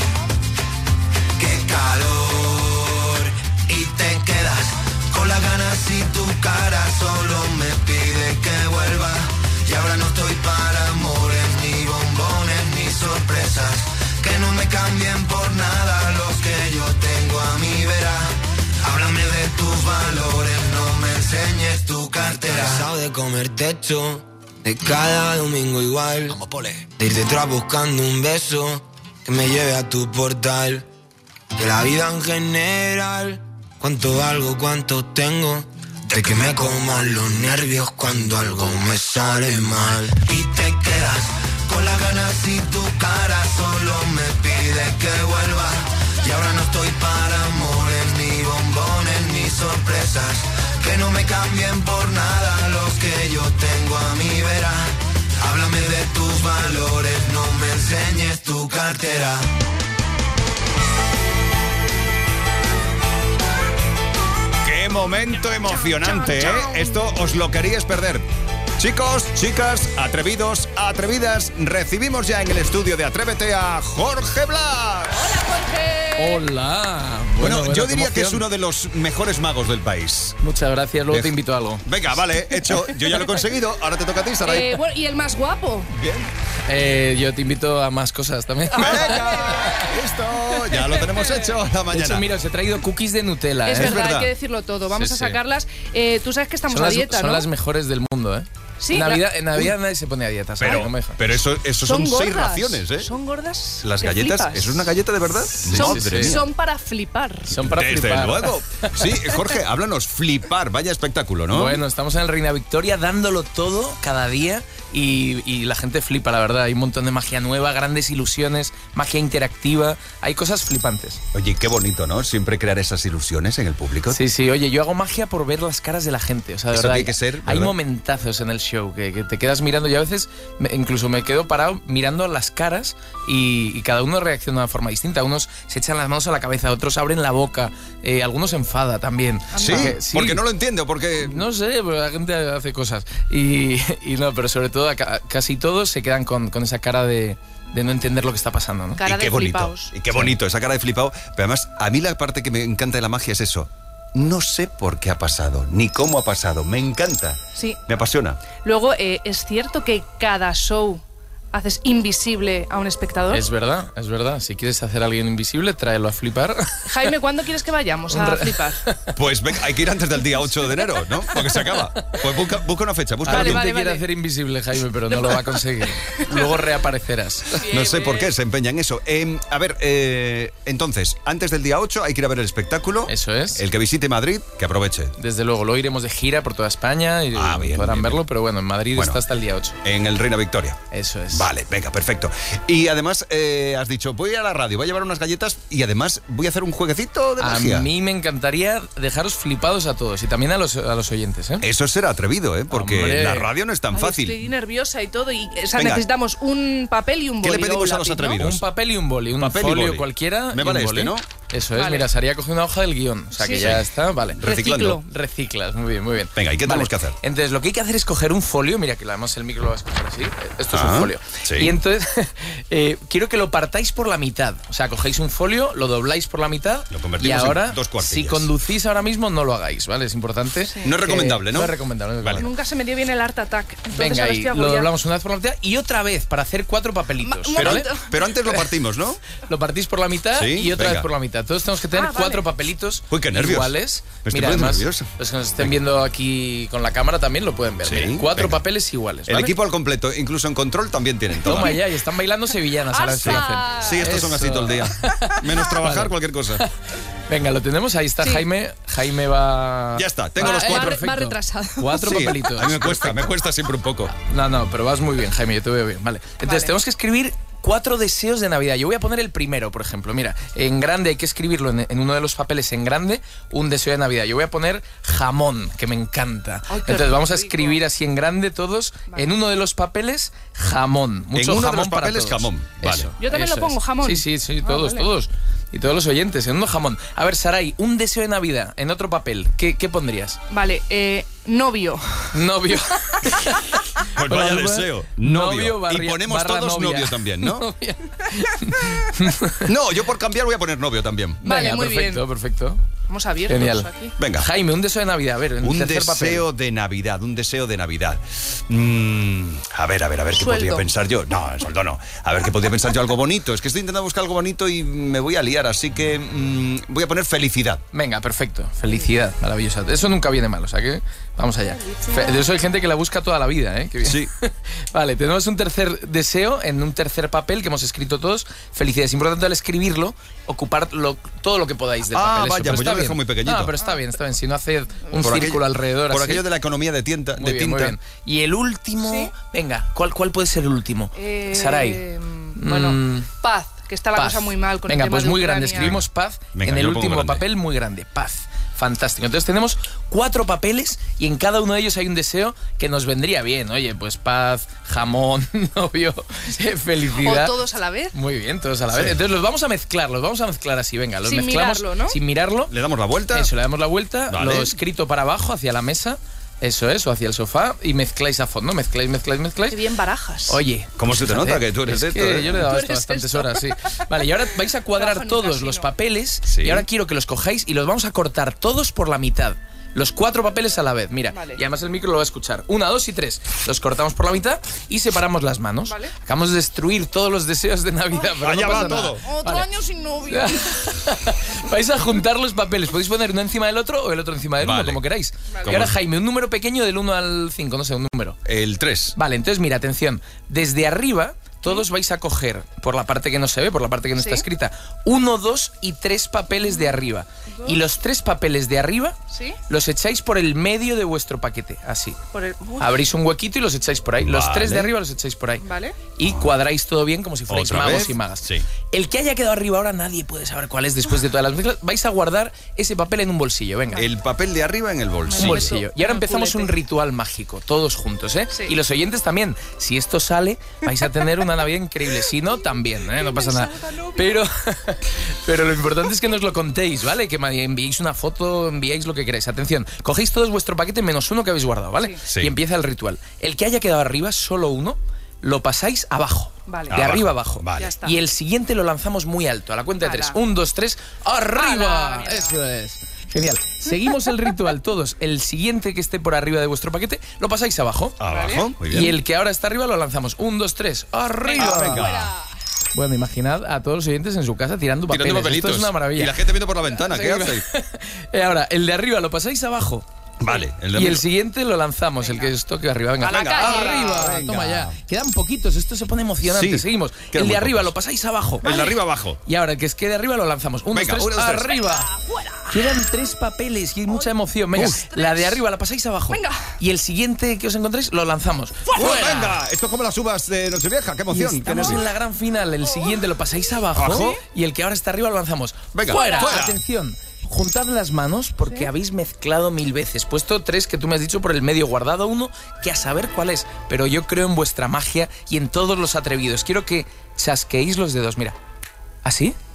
¡Qué calor! Y te quedas con las ganas y tu cara solo me pide que vuelva. Y ahora no estoy para amores, ni bombones, ni sorpresas. Que no me cambien por nada los que yo tengo a mi vera. Háblame de tus valores, no me enseñes tu cartera. Cansado de comer techo, de cada domingo igual. Como Pole. De ir detrás buscando un beso que me lleve a tu portal. De la vida en general, cuánto valgo, cuánto tengo. De que me coman los nervios cuando algo me sale mal. Y te quedas con las ganas y tu cara solo me pide que vuelva. Y ahora no estoy para amores, ni bombones, ni sorpresas. Que no me cambien por nada los que yo tengo a mi vera. Háblame de tus valores, no me enseñes tu cartera. ¡Qué momento emocionante, eh! Esto os lo queríais perder. Chicos, chicas, atrevidos, atrevidas, recibimos ya en el estudio de Atrévete a Jorge Blas. ¡Hola, Jorge! Hola. Bueno, yo diría que es uno de los mejores magos del país. Muchas gracias, luego te invito a algo. Venga, vale, hecho. Yo ya lo he conseguido, ahora te toca a ti, Saray. Bueno, ¿y el más guapo? Bien. Yo te invito a más cosas también. ¡Venga! ¡Listo! Ya lo tenemos hecho la mañana. De hecho, mira, os he traído cookies de Nutella. Es verdad, hay que decirlo todo. Vamos a sacarlas. Tú sabes que estamos a dieta, ¿no? Son las mejores del mundo, ¿eh? Sí, en Navidad nadie se pone a dieta, ¿sabes? Pero eso son 6 gordas, raciones, ¿eh? Son gordas. Las galletas, ¿eso es una galleta de verdad? Son para flipar. Son para Desde flipar. luego. Sí, Jorge, háblanos, flipar, vaya espectáculo, ¿no? Bueno, estamos en el Reina Victoria dándolo todo cada día y la gente flipa, la verdad. Hay un montón de magia nueva, grandes ilusiones, magia interactiva. Hay cosas flipantes. Oye, qué bonito, ¿no? Siempre crear esas ilusiones en el público. Sí, sí. Oye, yo hago magia por ver las caras de la gente. O sea, de Eso verdad, tiene que ser, ¿verdad? hay momentazos en el show que te quedas mirando y a veces incluso me quedo parado mirando las caras y cada uno reacciona de una forma distinta. Unos se echan las manos a la cabeza, otros abren la boca, algunos se enfada también. ¿Sí? Porque no lo entiendo, porque... No sé, pero la gente hace cosas. Y no, pero sobre todo casi todos se quedan con esa cara de no entender lo que está pasando, ¿no? Cara de flipaos. Y qué bonito, esa cara de flipao. Pero además, a mí la parte que me encanta de la magia es eso. No sé por qué ha pasado, ni cómo ha pasado. Me encanta. Sí. Me apasiona. Luego, ¿es cierto que cada show haces invisible a un espectador? Es verdad, es verdad. Si quieres hacer a alguien invisible, tráelo a flipar. Jaime, ¿cuándo quieres que vayamos a flipar? Pues venga, hay que ir antes del día 8 de enero, ¿no? Porque se acaba. Pues busca una fecha, busca Alguien te quiere hacer invisible, Jaime, pero no lo va a conseguir. Luego reaparecerás. No sé por qué se empeña en eso. A ver, entonces, antes del día 8 hay que ir a ver el espectáculo. Eso es. El que visite Madrid, que aproveche. Desde luego, luego iremos de gira por toda España y podrán verlo, pero bueno, en Madrid está hasta el día 8. En el Reina Victoria. Eso es. Vale, venga, perfecto. Y además, has dicho, voy a la radio, voy a llevar unas galletas y además voy a hacer un jueguecito de magia. A mí me encantaría dejaros flipados a todos y también a los oyentes, ¿eh? Eso será atrevido, ¿eh? Porque Hombre. la radio no es tan fácil. Estoy nerviosa y todo. Venga. Necesitamos un papel y un boli. ¿Qué le pedimos a los atrevidos? Un papel y un boli, un papel folio y boli. cualquiera. Me vale y un boli. ¿no? Eso es, Vale. mira, Saría cogió una hoja del guión, o sea que Sí. ya está, vale. Reciclando. Reciclas, muy bien, muy bien. Venga, ¿y qué tenemos que hacer? Entonces, lo que hay que hacer es coger un folio, mira que además el micro lo vas a coger así, esto es un folio. sí. Y entonces, quiero que lo partáis por la mitad, o sea, cogéis un folio, lo dobláis por la mitad Lo y convertimos ahora, en 2 cuartillas. si conducís ahora mismo, no lo hagáis, ¿vale? Es importante. No es recomendable, ¿no? No es recomendable. Vale. Nunca se me dio bien el Art Attack. Entonces Venga, ahora y estoy lo agobiada. doblamos una vez por la mitad y otra vez para hacer 4 papelitos. Pero antes lo partimos, ¿no? Lo partís por la mitad Sí, y otra venga. vez por la mitad. Todos tenemos que tener 4 papelitos Uy, qué nervios. iguales. Me estoy Mira, poniendo además, nervioso. los que nos estén viendo aquí con la cámara también lo pueden ver. Sí, Miren, 4 venga. papeles iguales. El ¿vale? equipo al completo, incluso en control también tienen todo. Toma ya, y están bailando sevillanas ahora que lo hacen. Sí, estos son así todo el día. Menos trabajar, Vale. cualquier cosa. Venga, lo tenemos, ahí está Sí. Jaime. Jaime va... Ya está, tengo los 4. Va retrasado. 4 Sí, papelitos. a mí me cuesta siempre un poco. No, pero vas muy bien, Jaime, yo te veo bien. Vale. Entonces, Vale. tenemos que escribir 4 deseos de Navidad. Yo voy a poner el primero, por ejemplo. Mira, en grande hay que escribirlo en uno de los papeles en grande, un deseo de Navidad. Yo voy a poner jamón, que me encanta. Ay, qué Entonces, vamos a rico. escribir así en grande todos, en uno de los papeles, jamón. Mucho En uno de jamón los para papeles, todos. jamón. Vale. Eso, Yo también eso lo pongo, es. jamón. Sí, Ah, todos, vale. todos. Y todos los oyentes, en uno jamón. A ver, Saray, un deseo de Navidad en otro papel. ¿Qué pondrías? Vale, novio. Novio. Pues vaya Bueno, deseo. novio Y ponemos barra todos novia. novio también, ¿no? Novia. No, yo por cambiar voy a poner novio también. Vale, Venga, muy perfecto, bien. perfecto. Vamos abiertos Genial. aquí. Venga. Jaime, un deseo de Navidad. A ver, en Un tercer deseo papel. de Navidad, un deseo de Navidad. A ver, ¿qué Sueldo. podría pensar yo? No, el sueldo no. A ver, ¿qué podría pensar yo? Algo bonito. Es que estoy intentando buscar algo bonito y me voy a liar, así que voy a poner felicidad. Venga, perfecto. Felicidad, maravillosa. Eso nunca viene mal, o sea que vamos allá. De eso hay gente que la busca toda la vida, ¿eh? Qué bien. Sí. Vale, tenemos un tercer deseo en un tercer papel que hemos escrito todos. Felicidad. Es importante al escribirlo, ocupar todo lo que podáis del papel. Eso, Vaya, pero pues está yo lo dejo bien. muy pequeñito. No, pero está bien, está bien. Si no hace un Por círculo aquello- alrededor Por así. aquello de la economía de tinta. Muy bien, muy bien. Y el último, ¿Sí? venga, ¿cuál puede ser el último? Saray. Bueno, paz, que está la Paz. cosa muy mal con Venga, el tema pues de muy Ucrania. grande. Escribimos paz Venga, en el yo lo pongo último grande. papel, muy grande. Paz. Fantástico. Entonces tenemos 4 papeles y en cada uno de ellos hay un deseo que nos vendría bien. Oye, pues paz, jamón, novio, felicidad. O todos a la vez. Muy bien, todos a la Sí. vez. Entonces los vamos a mezclar así. Venga, los Sin mezclamos mirarlo, ¿no? sin mirarlo. Le damos la vuelta. Eso, le damos la vuelta, Vale. lo escrito para abajo, hacia la mesa. Eso es, o hacia el sofá y mezcláis a fondo. Mezcláis. Qué bien barajas. Oye, ¿Cómo se te nota fíjate, que tú eres es esto? que yo le he dado Tú esto eres bastantes esto. horas, sí. Vale, y ahora vais a cuadrar Trabajo en un todos casino. los papeles Sí. y ahora quiero que los cojáis y los vamos a cortar todos por la mitad. Los 4 papeles a la vez, mira. Vale. Y además el micro lo va a escuchar. 1, 2 y 3. Los cortamos por la mitad y separamos las manos. Vale. Acabamos de destruir todos los deseos de Navidad, pero allá no pasa va nada. todo. Otro Vale. año sin novio. Vais a juntar los papeles. Podéis poner uno encima del otro o el otro encima del uno, Vale. como queráis. Vale. Y ahora, Jaime, un número pequeño del 1 al 5, no sé, un número. El 3. Vale, entonces mira, atención. Desde arriba, todos vais a coger, por la parte que no se ve, por la parte que no está escrita, 1, 2 y 3 papeles de arriba. Y los 3 papeles de arriba ¿Sí? los echáis por el medio de vuestro paquete, así. Por el... Uy, Abrís un huequito y los echáis por ahí. Los Vale. 3 de arriba los echáis por ahí. Vale. Y cuadráis todo bien como si fuerais ¿Otra magos vez? y magas. Sí. El que haya quedado arriba ahora nadie puede saber cuál es después de todas las mezclas. Vais a guardar ese papel en un bolsillo, venga. El papel de arriba en el Un bolsillo. bolsillo. Y ahora Un empezamos un culete. ritual mágico, todos juntos, ¿eh? Sí. Y los oyentes también. Si esto sale, vais a tener una Navidad increíble. Si no, también, ¿eh? No pasa nada. Pero lo importante es que nos lo contéis, ¿vale? Que me enviéis una foto, enviáis lo que queráis. Atención, cogéis todos vuestro paquete menos uno que habéis guardado, ¿vale? Sí. Y empieza el ritual. El que haya quedado arriba, solo uno, lo pasáis abajo. Vale. De Abajo, arriba abajo. vale. Ya está. Y el siguiente lo lanzamos muy alto, a la cuenta de 3. Ala. 1, 2, 3, ¡arriba! Ala, mira. Eso es. Genial. Seguimos el ritual todos. El siguiente que esté por arriba de vuestro paquete, lo pasáis abajo. Abajo, muy bien. Y el que ahora está arriba lo lanzamos. 1, 2, 3, ¡arriba! Venga. Bueno, imaginad a todos los oyentes en su casa tirando papeles. Tirando papelitos. Esto es una maravilla. Y la gente viendo por la ventana, ¿qué hace? Ahora, el de arriba lo pasáis abajo. Vale. Y el siguiente lo lanzamos, el que es toque arriba. Venga, A la venga, calle. arriba. Venga. Toma ya. Quedan poquitos, esto se pone emocionante. Sí, Seguimos. quedan El muy de arriba pocos. lo pasáis abajo. El de arriba abajo. Y ahora el que quede arriba lo lanzamos. 1, 2, Venga, 3, 1, 2, 3. arriba. Quedan 3 papeles y hay mucha emoción. Venga, la de arriba la pasáis abajo. Venga. Y el siguiente que os encontréis lo lanzamos. ¡Fuera! Venga, esto es como las uvas de Nochevieja, qué Y emoción. estamos en la gran final. El siguiente lo pasáis abajo, ¿Abajo? y el que ahora está arriba lo lanzamos. Venga, ¡Fuera! fuera. Atención. Juntad las manos porque habéis mezclado 1000 veces. Puesto 3 que tú me has dicho por el medio, guardado uno que a saber cuál es. Pero yo creo en vuestra magia y en todos los atrevidos. Quiero que chasqueéis los dedos, mira. ¿Así?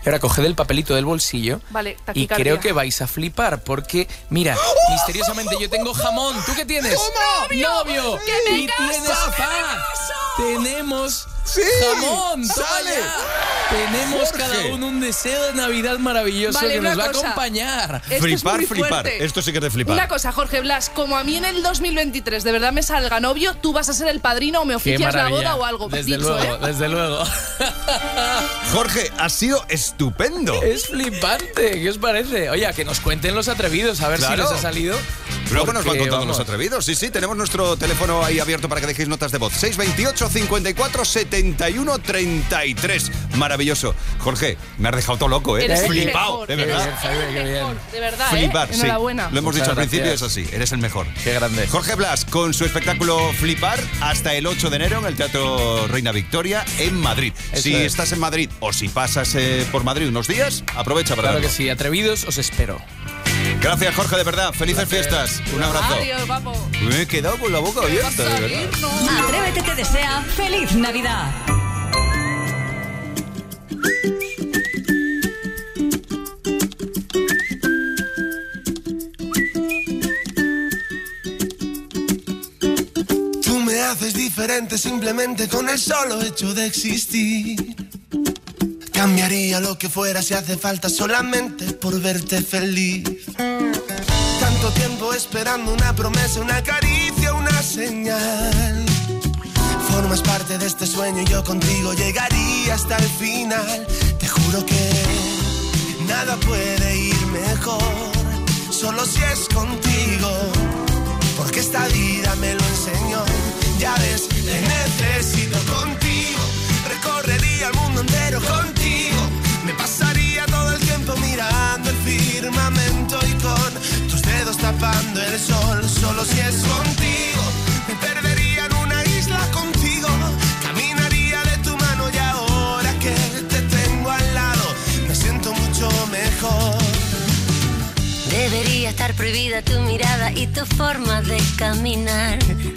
Y ahora coged el papelito del bolsillo. Vale, y taquicardia. creo que vais a flipar porque, mira, misteriosamente yo tengo jamón. ¿Tú qué tienes? ¡Novio! ¡Que me ¡Y caso! tienes pan! ¡Tenemos jamón! ¡Toma ¡Sale! ya! Tenemos Jorge. cada uno un deseo de Navidad maravilloso Vale, que nos una va a cosa. acompañar. Esto es Flipar, muy flipar. fuerte. Esto sí que es de flipar. Una cosa, Jorge Blas, como a mí en el 2023 de verdad me salga novio, tú vas a ser el padrino o me Qué oficias la maravilla. boda o algo. Desde Dicho, luego, ¿eh? desde luego. Jorge, ha sido estupendo. Es flipante, ¿qué os parece? Oye, que nos cuenten los atrevidos, a ver Claro. si les ha salido. Luego nos van Porque, contando vamos, los atrevidos. Sí, tenemos nuestro teléfono ahí abierto para que dejéis notas de voz. 628 54 71 33. Maravilloso. Jorge, me has dejado todo loco, ¿eh? Eres el Flipado, mejor, de eres verdad. el Qué bien. mejor, de verdad, Flipar, sí. Enhorabuena. Lo hemos Muchas dicho al principio, es gracias. así. Eres el mejor. Qué grande. Jorge Blas, con su espectáculo Flipar, hasta el 8 de enero en el Teatro Reina Victoria en Madrid. Eso Si es. estás en Madrid o si pasas por Madrid unos días, aprovecha para Claro verlo. que sí, atrevidos, os espero. Gracias, Jorge, de verdad. Felices fiestas. Un abrazo. Adiós, guapo. Me he quedado con la boca abierta, de verdad. Atrévete te desea feliz Navidad. Tú me haces diferente simplemente con el solo hecho de existir. Cambiaría lo que fuera si hace falta solamente por verte feliz. Tanto tiempo esperando una promesa, una caricia, una señal. Formas parte de este sueño y yo contigo llegaría hasta el final. Te juro que nada puede ir mejor, solo si es contigo. Porque esta vida me lo enseñó. Ya ves, te necesito contigo. Recorrería el mundo entero contigo. Me pasaría todo el tiempo mirando el firmamento y con tus dedos tapando el sol. Solo si es contigo. Me perdería en una isla contigo. Caminaría de tu mano y ahora que te tengo al lado me siento mucho mejor. Debería estar prohibida tu mirada y tu forma de caminar.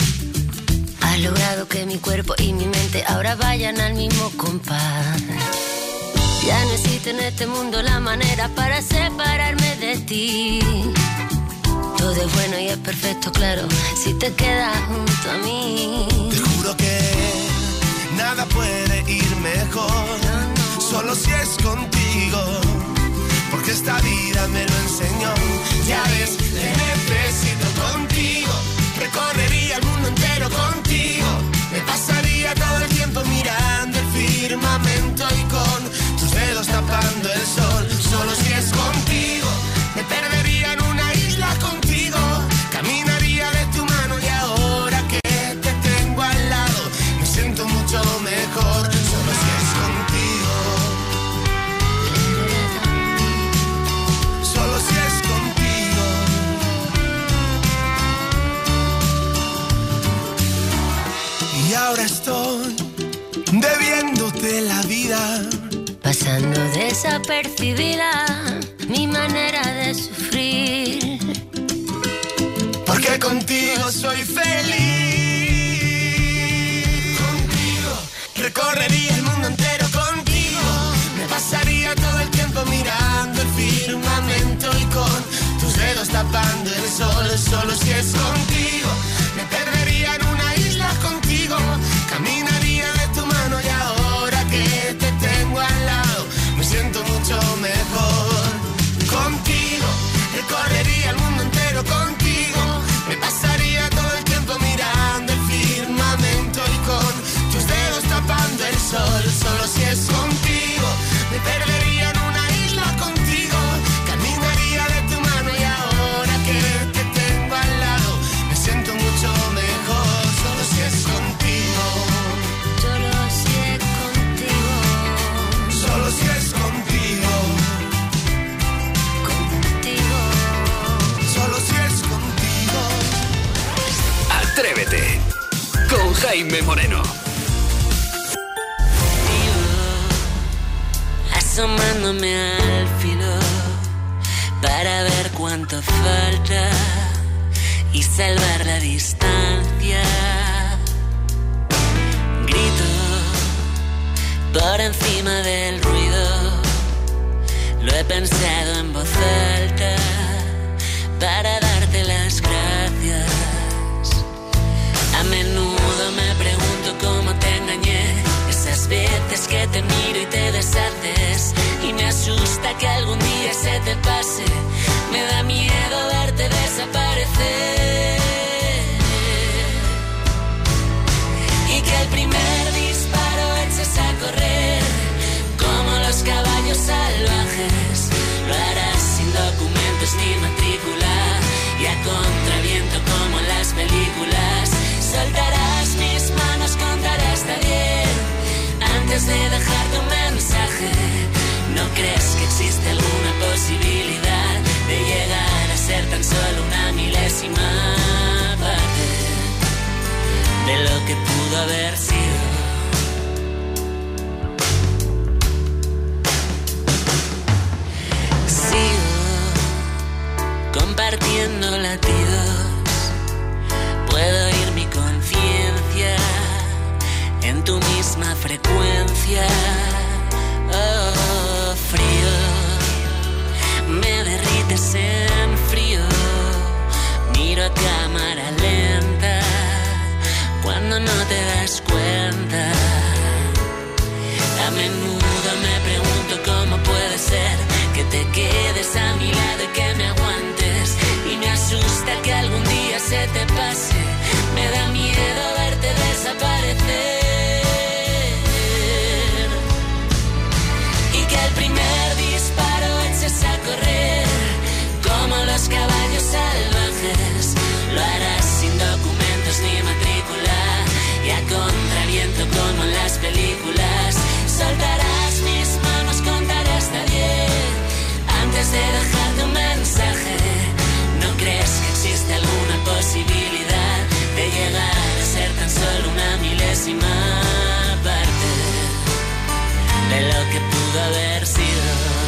Has logrado que mi cuerpo y mi mente ahora vayan al mismo compás. Ya no existe en este mundo la manera para separarme de ti. Todo es bueno y es perfecto, claro, si te quedas junto a mí. Te juro que nada puede ir mejor, solo si es contigo. Porque esta vida me lo enseñó. Ya ves, te necesito contigo. Recorrería el mundo entero contigo. Me pasaría todo el tiempo mirando el firmamento y con tus dedos tapando el sol. Solo si es contigo. Me perdería en una isla contigo. Caminaría de tu mano y ahora que te tengo al lado me siento mucho mejor. Solo si es contigo. Solo si es contigo. Y ahora estoy debiéndote la vida. Pasando desapercibida mi manera de sufrir. Porque contigo soy feliz. Contigo recorrería el mundo entero contigo. Me pasaría todo el tiempo mirando el firmamento y con tus dedos tapando el sol. Solo si es contigo. Me perdería en una isla contigo. Caminaría de tu mano y ahora que te tengo al lado me siento mucho mejor. Contigo recorrería el mundo entero contigo. Me pasaría todo el tiempo mirando el firmamento y con tus dedos tapando el sol. Solo si es contigo. Me perdería en una isla contigo. Caminaría de tu mano y ahora que te tengo al lado me siento mucho mejor. Solo si es contigo. Solo si es contigo. Solo si es contigo. Contigo. Solo si es contigo. Atrévete con Jaime Moreno. Asomándome al filo para ver cuánto falta y salvar la distancia. Grito por encima del ruido pensado en voz alta para darte las gracias. A menudo me pregunto cómo te engañé, esas veces que te miro y te deshaces, y me asusta que algún día se te pase, me da miedo verte desaparecer, y que el primer disparo eches a correr como los caballos salvajes, lo harás sin documentos ni matrícula y a contraviento como en las películas. Soltarás mis manos, contaré hasta 10 antes de dejarte un mensaje. ¿No crees que existe alguna posibilidad de llegar a ser tan solo una milésima parte de lo que pudo haber sido? Sigo compartiendo latidos, puedo oír mi conciencia en tu misma frecuencia. Oh, frío, me derrites en frío, miro a cámara lenta cuando no te das cuenta. A menudo me pregunto cómo puede ser que te quedes a mi lado y que me aguantes, y me asusta que algún día se te pase, me da miedo verte desaparecer, y que el primer disparo eches a correr como los caballos salvajes, lo harás sin documentos ni matrícula y a contraviento como en las películas. Soltarás mis manos, contaré hasta 10 antes de dejarte un mensaje. ¿No crees que existe alguna posibilidad de llegar a ser tan solo una milésima parte de lo que pudo haber sido?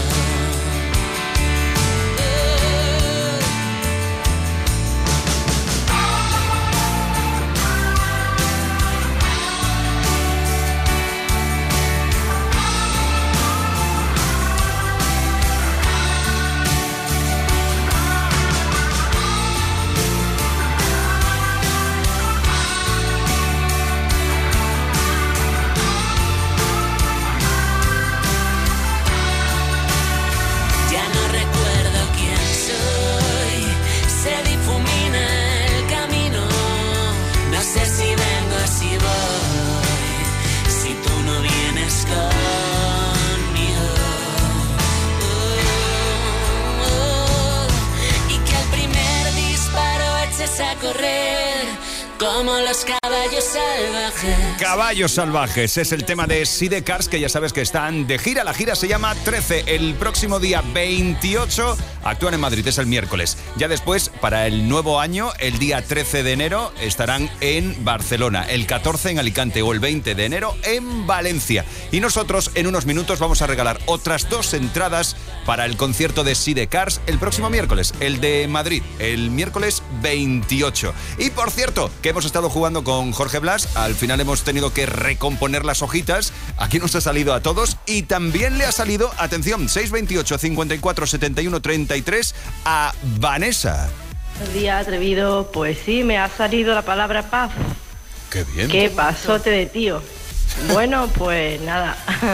A correr como los caballos salvajes. Caballos salvajes es el tema de Sidecars, que ya sabes que están de gira. La gira se llama 13. El próximo día 28 actúan en Madrid, es el miércoles. Ya después, para el nuevo año, el día 13 de enero estarán en Barcelona, el 14 en Alicante o el 20 de enero en Valencia. Y nosotros en unos minutos vamos a regalar otras 2 entradas para el concierto de Sidecars el próximo miércoles, el de Madrid, el miércoles 28. Y por cierto, que hemos estado jugando con Jorge Blas, al final hemos tenido que recomponer las hojitas. Aquí nos ha salido a todos y también le ha salido, atención, 628 54 71 33 a Vanessa. Buenos días, atrevido. Pues sí, me ha salido la palabra paz. Qué bien. Qué pasote de tío. Bueno, pues nada.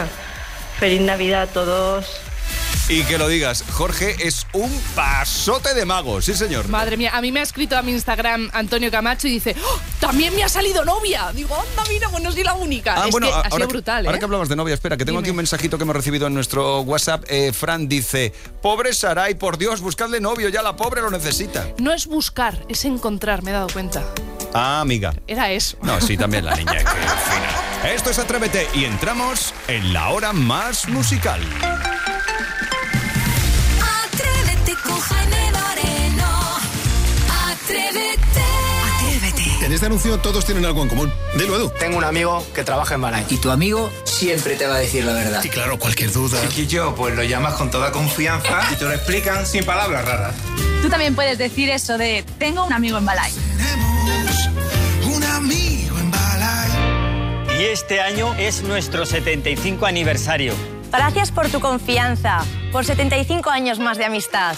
Feliz Navidad a todos. Y que lo digas, Jorge es un pasote de mago, sí señor. Madre mía, a mí me ha escrito a mi Instagram Antonio Camacho y dice: ¡oh, también me ha salido novia! Digo, anda, mira, pues no soy la única. Bueno, que ha sido ahora brutal, ahora que hablamos de novia, espera, que tengo aquí un mensajito que hemos recibido en nuestro WhatsApp. Fran dice: pobre Saray, por Dios, buscadle novio, ya la pobre lo necesita. No es buscar, es encontrar, me he dado cuenta. Ah, amiga. Era eso. No, sí, también la niña, que fina. Esto es Atrévete y entramos en la hora más musical. Con Jaime Moreno. Atrévete. En este anuncio todos tienen algo en común. Dilo, Edu. Tengo un amigo que trabaja en Balay. Y tu amigo siempre te va a decir la verdad. Sí, claro, cualquier duda. Chiquillo, pues lo llamas con toda confianza y te lo explican sin palabras raras. Tú también puedes decir eso de tengo un amigo en Balay. Un amigo en Balay. Y este año es nuestro 75 aniversario. Gracias por tu confianza, por 75 años más de amistad.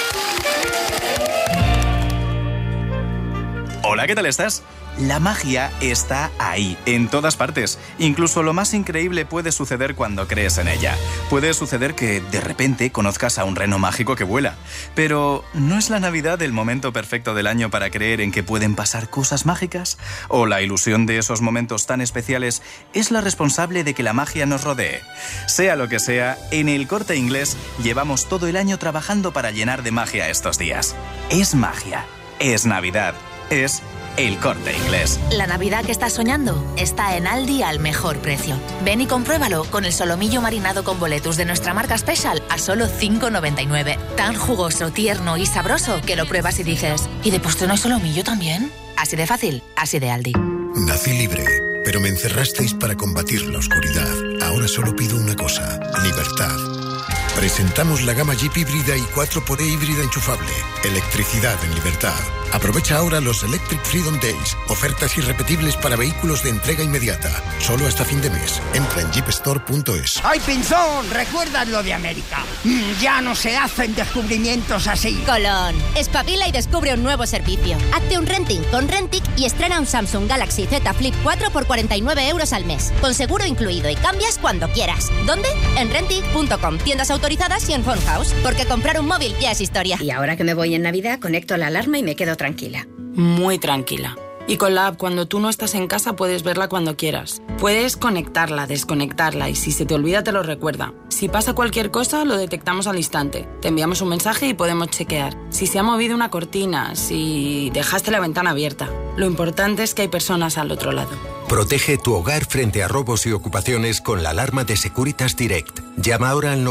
Hola, ¿qué tal estás? La magia está ahí, en todas partes. Incluso lo más increíble puede suceder cuando crees en ella. Puede suceder que, de repente, conozcas a un reno mágico que vuela. Pero, ¿no es la Navidad el momento perfecto del año para creer en que pueden pasar cosas mágicas? ¿O la ilusión de esos momentos tan especiales es la responsable de que la magia nos rodee? Sea lo que sea, en El Corte Inglés llevamos todo el año trabajando para llenar de magia estos días. Es magia, es Navidad, es El Corte Inglés. La Navidad que estás soñando está en Aldi al mejor precio. Ven y compruébalo con el solomillo marinado con boletus de nuestra marca Special a solo 5,99. Tan jugoso, tierno y sabroso que lo pruebas y dices, ¿y de postre no hay solomillo también? Así de fácil, así de Aldi. Nací libre, pero me encerrasteis para combatir la oscuridad. Ahora solo pido una cosa, libertad. Presentamos la gama Jeep híbrida y 4xE híbrida enchufable. Electricidad en libertad. Aprovecha ahora los Electric Freedom Days. Ofertas irrepetibles para vehículos de entrega inmediata. Solo hasta fin de mes. Entra en jeepstore.es. ¡Ay, Pinzón! ¿Recuerdas lo de América? Ya no se hacen descubrimientos así. Colón, espabila y descubre un nuevo servicio. Hazte un renting con Rentic y estrena un Samsung Galaxy Z Flip 4 por 49 € al mes. Con seguro incluido y cambias cuando quieras. ¿Dónde? En Rentic.com. Tiendas autorizadas y en Phone House. Porque comprar un móvil ya es historia. Y ahora que me voy en Navidad, conecto la alarma y me quedo tranquila. Muy tranquila. Y con la app, cuando tú no estás en casa, puedes verla cuando quieras. Puedes conectarla, desconectarla y si se te olvida te lo recuerda. Si pasa cualquier cosa, lo detectamos al instante. Te enviamos un mensaje y podemos chequear. Si se ha movido una cortina, si dejaste la ventana abierta. Lo importante es que hay personas al otro lado. Protege tu hogar frente a robos y ocupaciones con la alarma de Securitas Direct. Llama ahora al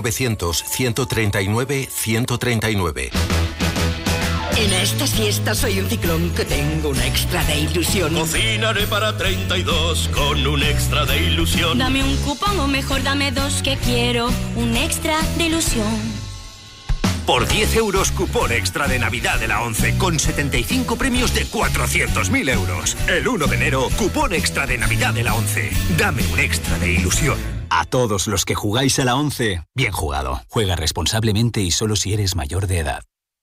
900-139-139. En estas fiestas soy un ciclón que tengo un extra de ilusión. Cocinaré para 32 con un extra de ilusión. Dame un cupón o mejor dame dos que quiero un extra de ilusión. Por 10 € cupón extra de Navidad de la 11 con 75 premios de 400.000 euros. El 1 de enero, cupón extra de Navidad de la 11. Dame un extra de ilusión. A todos los que jugáis a la 11, bien jugado. Juega responsablemente y solo si eres mayor de edad.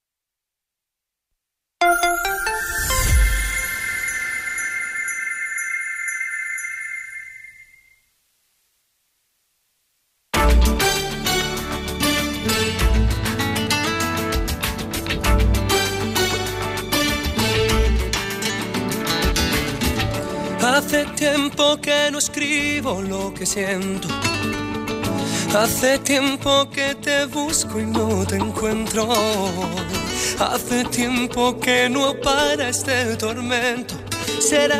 Hace tiempo que no escribo lo que siento. Hace tiempo que te busco y no te encuentro. Hace tiempo que no para este tormento. Será